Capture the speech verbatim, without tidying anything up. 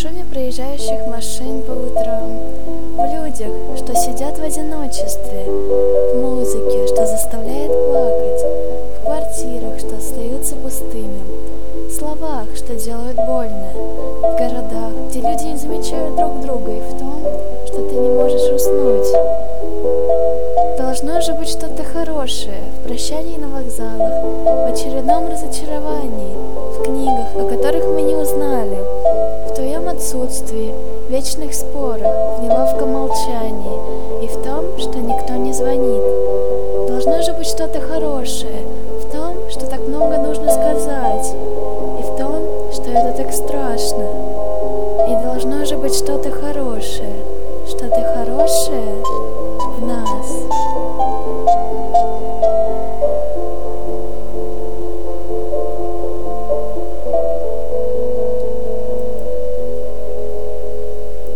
шуме проезжающих машин по утрам, в людях, что сидят в одиночестве, в музыке, что заставляет плакать, в квартирах, что остаются пустыми, в словах, что делают больно, в городах, где люди не замечают друг друга, и в том, что ты не можешь уснуть. Должно же быть что-то хорошее в прощании на вокзалах, в очередном разочаровании, в книгах, о которых мы не узнали, в твоем отсутствии, в вечных спорах, в неловком молчании и в том, что никто не звонит. Должно же быть что-то хорошее в том, что так много нужно сказать, и в том, что это так страшно. И должно же быть что-то хорошее, что-то хорошее